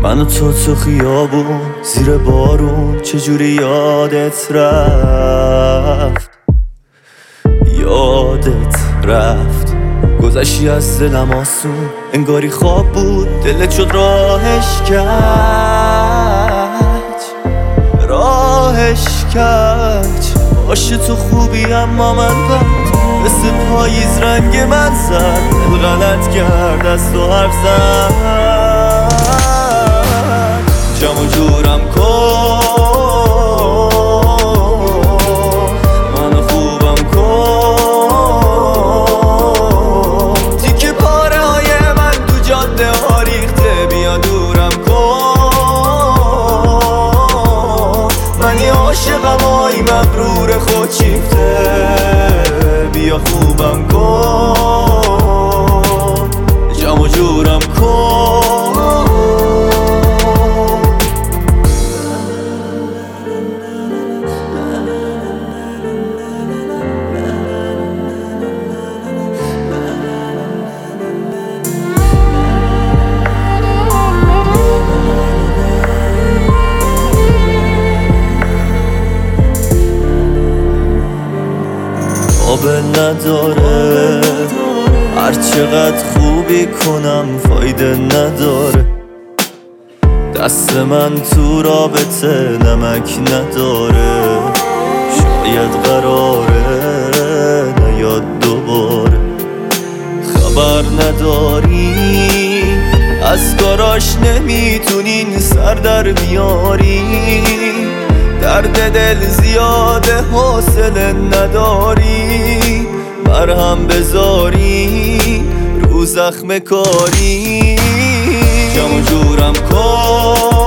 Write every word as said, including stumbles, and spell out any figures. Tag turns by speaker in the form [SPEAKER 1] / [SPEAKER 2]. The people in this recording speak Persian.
[SPEAKER 1] من و تو تو خیابون زیر بارون چجوری یادت رفت، یادت رفت. گذشتی از دلم آسون، انگاری خواب بود دلت شد راهش کج، راهش کج. باشه تو خوبی اما من بد، مثل پاییز رنگ من زد. دل غلط کرد از تو حرف زد. جمع و جورم کن، منو خوبم کن. تیکه پاره های من تو جاده ها ریخته، بیا دورم کن. منی عاشقم آی مغرور خود شیفته، بیا خوبم کن. جمع و جورم کن. قابل نداره، هر چقدر خوبی کنم فایده نداره. دست من تو رابطه نمک نداره، شاید قراره نیاد دوباره. خبر نداری از کاراش، نمیتونین سر در بیاری. درد دل زیاده حوصله نداری، مرهم بذاری رو زخم کاری. جمع و جورم کن،